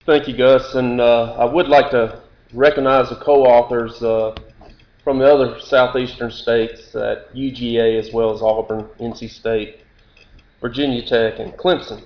Thank you, Gus. And I would like to recognize the co-authors from the other southeastern states at UGA, as well as Auburn, NC State, Virginia Tech, and Clemson.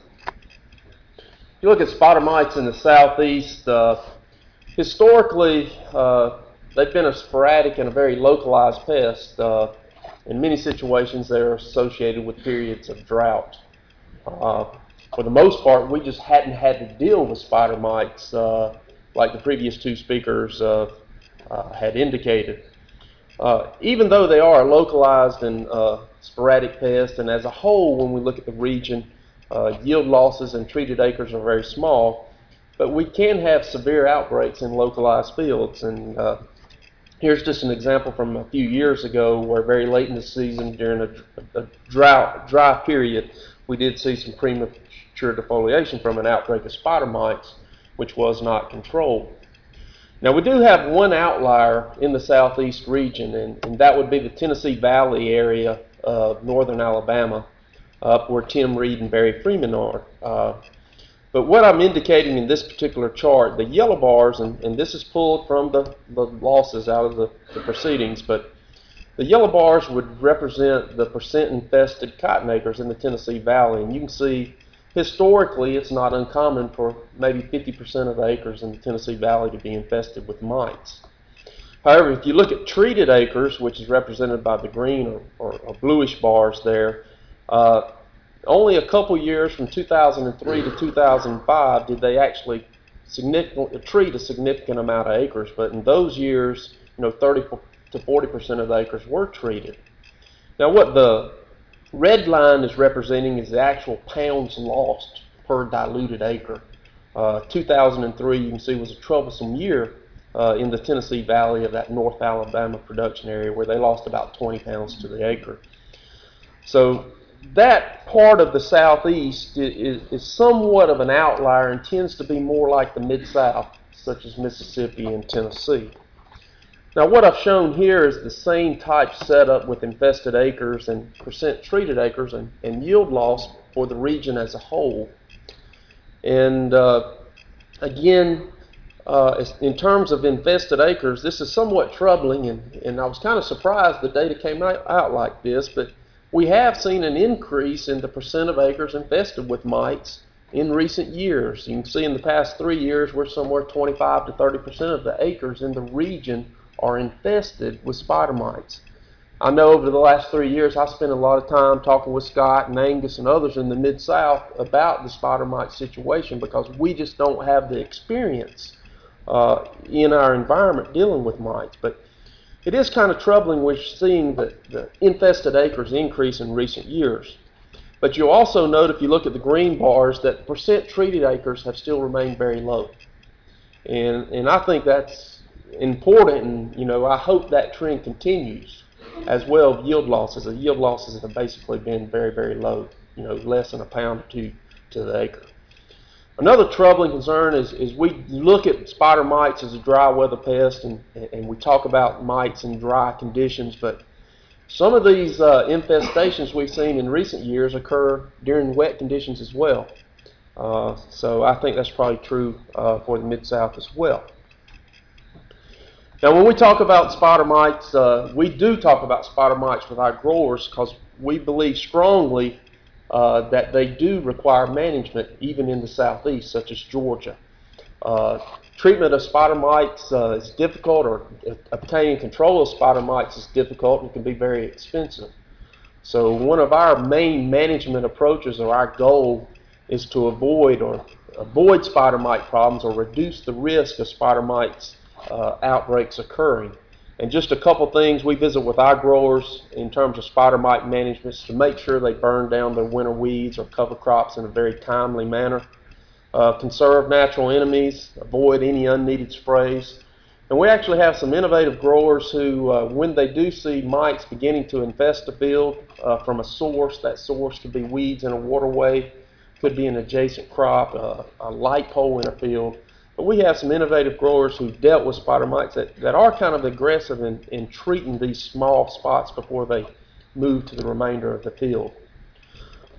If you look at spider mites in the southeast, historically they've been a sporadic and a very localized pest. In many situations, they're associated with periods of drought. Uh, for the most part, we just hadn't had to deal with spider mites like the previous two speakers had indicated. Even though they are a localized and sporadic pest, and as a whole, when we look at the region, yield losses and treated acres are very small, but we can have severe outbreaks in localized fields. And here's just an example from a few years ago where very late in the season during a dry period, we did see some premature defoliation from an outbreak of spider mites, which was not controlled. Now, we do have one outlier in the southeast region, and that would be the Tennessee Valley area of northern Alabama, up where Tim Reed and Barry Freeman are. But what I'm indicating in this particular chart, the yellow bars, and this is pulled from the losses out of the proceedings, but the yellow bars would represent the percent infested cotton acres in the Tennessee Valley. And you can see historically it's not uncommon for maybe 50% of the acres in the Tennessee Valley to be infested with mites. However, if you look at treated acres, which is represented by the green or bluish bars there, only a couple years from 2003 to 2005 did they actually treat a significant amount of acres. But in those years, 30 to 40% of the acres were treated. Now, what the red line is representing is the actual pounds lost per diluted acre. 2003, you can see, was a troublesome year in the Tennessee Valley of that North Alabama production area, where they lost about 20 pounds to the acre. So that part of the southeast is somewhat of an outlier and tends to be more like the mid-south, such as Mississippi and Tennessee. Now, what I've shown here is the same type setup with infested acres and percent treated acres and yield loss for the region as a whole. And again, in terms of infested acres, this is somewhat troubling, and I was kind of surprised the data came out like this, but we have seen an increase in the percent of acres infested with mites in recent years. You can see in the past 3 years, we're somewhere 25 to 30% of the acres in the region are infested with spider mites. I know over the last 3 years, I spent a lot of time talking with Scott and Angus and others in the Mid-South about the spider mite situation because we just don't have the experience in our environment dealing with mites. But it is kind of troubling we're seeing the infested acres increase in recent years. But you'll also note if you look at the green bars that percent treated acres have still remained very low. And I think that's important, and I hope that trend continues as well. Yield losses. The yield losses have basically been very, very low, less than a pound or two to the acre. Another troubling concern is we look at spider mites as a dry weather pest, and we talk about mites in dry conditions, but some of these infestations we've seen in recent years occur during wet conditions as well. So I think that's probably true for the Mid-South as well. Now, when we talk about spider mites, we do talk about spider mites with our growers because we believe strongly that they do require management even in the southeast, such as Georgia. Treatment of spider mites is difficult, or obtaining control of spider mites is difficult and can be very expensive. So one of our main management approaches, or our goal, is to avoid spider mite problems or reduce the risk of spider mites outbreaks occurring. And just a couple things we visit with our growers in terms of spider mite management is to make sure they burn down their winter weeds or cover crops in a very timely manner. Conserve natural enemies, avoid any unneeded sprays. And we actually have some innovative growers who, when they do see mites beginning to infest a field from a source, that source could be weeds in a waterway, could be an adjacent crop, a light pole in a field. But we have some innovative growers who've dealt with spider mites that are kind of aggressive in treating these small spots before they move to the remainder of the field.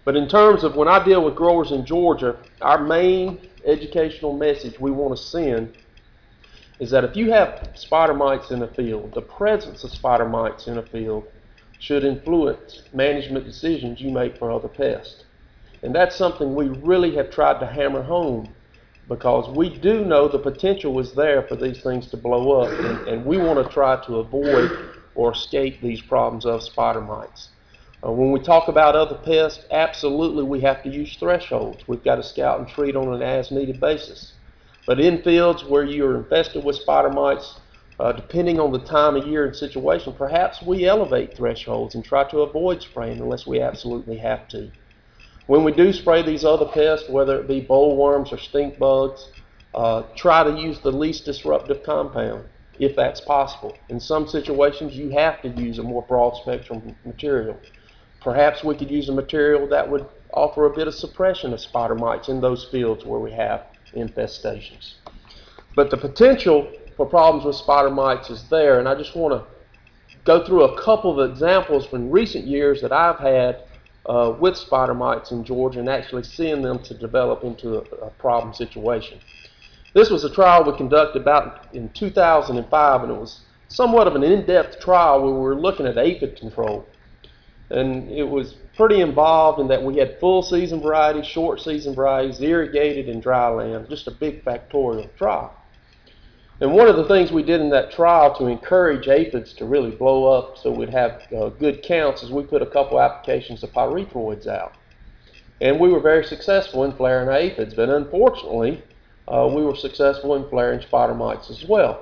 But in terms of when I deal with growers in Georgia, our main educational message we want to send is that if you have spider mites in a field, the presence of spider mites in a field should influence management decisions you make for other pests. And that's something we really have tried to hammer home, because we do know the potential is there for these things to blow up, and we want to try to avoid or escape these problems of spider mites. When we talk about other pests, absolutely we have to use thresholds. We've got to scout and treat on an as-needed basis. But in fields where you're infested with spider mites, depending on the time of year and situation, perhaps we elevate thresholds and try to avoid spraying unless we absolutely have to. When we do spray these other pests, whether it be bollworms or stink bugs, try to use the least disruptive compound if that's possible. In some situations, you have to use a more broad spectrum material. Perhaps we could use a material that would offer a bit of suppression of spider mites in those fields where we have infestations. But the potential for problems with spider mites is there, and I just want to go through a couple of examples from recent years that I've had with spider mites in Georgia and actually seeing them to develop into a problem situation. This was a trial we conducted about in 2005, and it was somewhat of an in-depth trial where we were looking at aphid control. And it was pretty involved in that we had full season varieties, short season varieties, irrigated and dry land, just a big factorial trial. And one of the things we did in that trial to encourage aphids to really blow up so we'd have good counts is we put a couple applications of pyrethroids out. And we were very successful in flaring aphids, but unfortunately we were successful in flaring spider mites as well.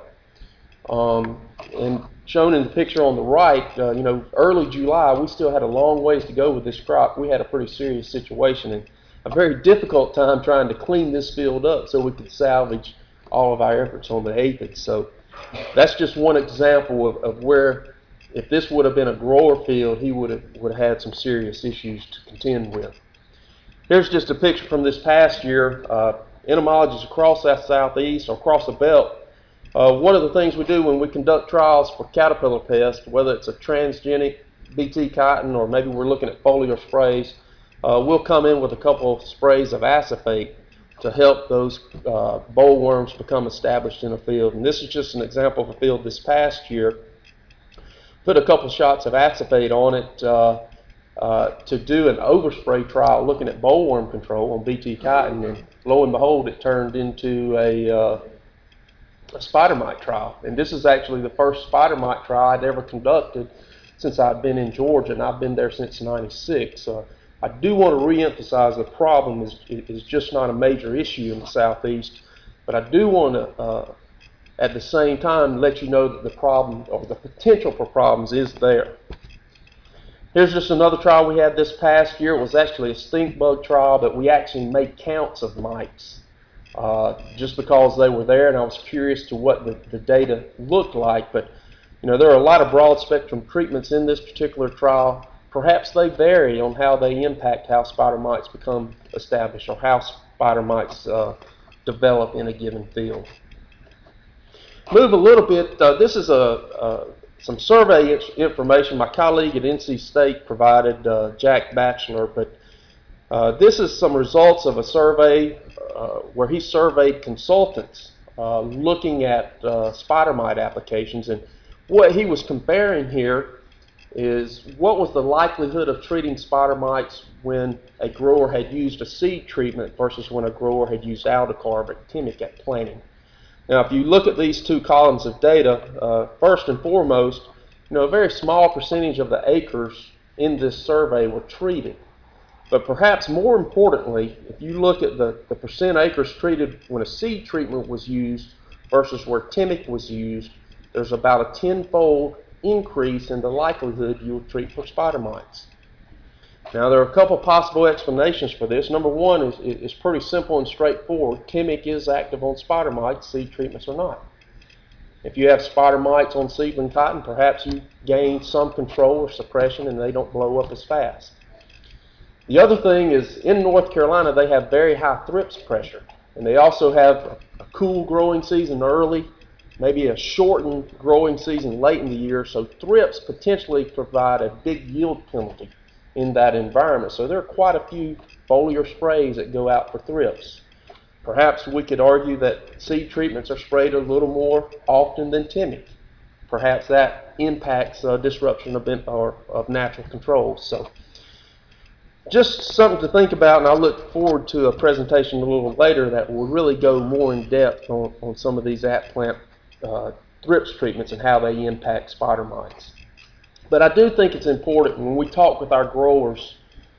And shown in the picture on the right, early July, we still had a long ways to go with this crop. We had a pretty serious situation and a very difficult time trying to clean this field up so we could salvage all of our efforts on the aphids. So that's just one example of where, if this would have been a grower field, he would have had some serious issues to contend with. Here's just a picture from this past year. Entomologists across that southeast or across the belt, one of the things we do when we conduct trials for caterpillar pests, whether it's a transgenic BT cotton or maybe we're looking at foliar sprays, we'll come in with a couple of sprays of acephate to help those bollworms become established in a field. And this is just an example of a field this past year. Put a couple shots of acephate on it to do an overspray trial looking at bollworm control on BT cotton, and lo and behold, it turned into a spider mite trial. And this is actually the first spider mite trial I'd ever conducted since I've been in Georgia, and I've been there since '96. I do want to re-emphasize the problem is just not a major issue in the Southeast, but I do want to, at the same time, let you know that the problem or the potential for problems is there. Here's just another trial we had this past year. It was actually a stink bug trial, but we actually made counts of mites just because they were there, and I was curious to what the data looked like. But there are a lot of broad spectrum treatments in this particular trial. Perhaps they vary on how they impact how spider mites become established or how spider mites develop in a given field. Move a little bit. This is some survey information my colleague at NC State provided, Jack Batchelor, but this is some results of a survey where he surveyed consultants looking at spider mite applications, and what he was comparing here is what was the likelihood of treating spider mites when a grower had used a seed treatment versus when a grower had used aldicarb timic at planting. Now, if you look at these two columns of data, first and foremost, a very small percentage of the acres in this survey were treated. But perhaps more importantly, if you look at the percent acres treated when a seed treatment was used versus where timic was used, there's about a 10-fold increase in the likelihood you will treat for spider mites. Now, there are a couple possible explanations for this. Number one is pretty simple and straightforward. Timic is active on spider mites, seed treatments are not. If you have spider mites on seedling cotton, perhaps you gain some control or suppression and they don't blow up as fast. The other thing is, in North Carolina, they have very high thrips pressure, and they also have a cool growing season early, maybe a shortened growing season late in the year, so thrips potentially provide a big yield penalty in that environment. So there are quite a few foliar sprays that go out for thrips. Perhaps we could argue that seed treatments are sprayed a little more often than timing. Perhaps that impacts disruption of natural controls. So just something to think about, and I look forward to a presentation a little later that will really go more in depth on some of these at-plant thrips treatments and how they impact spider mites. But I do think it's important when we talk with our growers,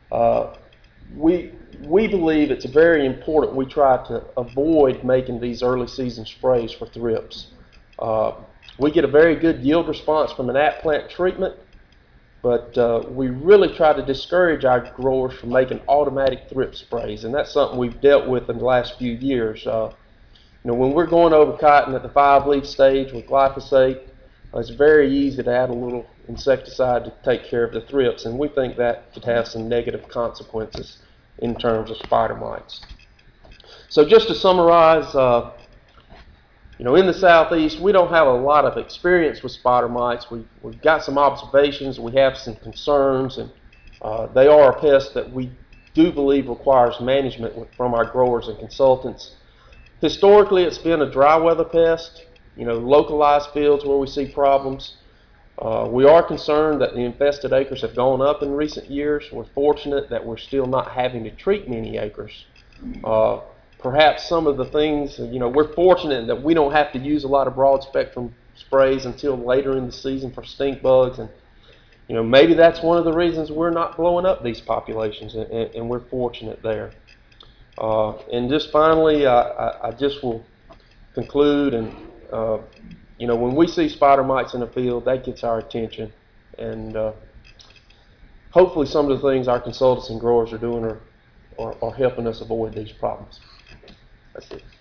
we believe it's very important we try to avoid making these early season sprays for thrips. We get a very good yield response from an at-plant treatment, but we really try to discourage our growers from making automatic thrip sprays, and that's something we've dealt with in the last few years. When we're going over cotton at the 5-leaf stage with glyphosate, it's very easy to add a little insecticide to take care of the thrips, and we think that could have some negative consequences in terms of spider mites. So just to summarize, in the southeast, we don't have a lot of experience with spider mites. We've got some observations, we have some concerns, and they are a pest that we do believe requires management from our growers and consultants. Historically, it's been a dry weather pest, localized fields where we see problems. We are concerned that the infested acres have gone up in recent years. We're fortunate that we're still not having to treat many acres. Perhaps some of the things, we're fortunate that we don't have to use a lot of broad spectrum sprays until later in the season for stink bugs, and maybe that's one of the reasons we're not blowing up these populations, and we're fortunate there. And just finally, I just will conclude, and when we see spider mites in the field, that gets our attention, and hopefully some of the things our consultants and growers are doing are helping us avoid these problems. That's it.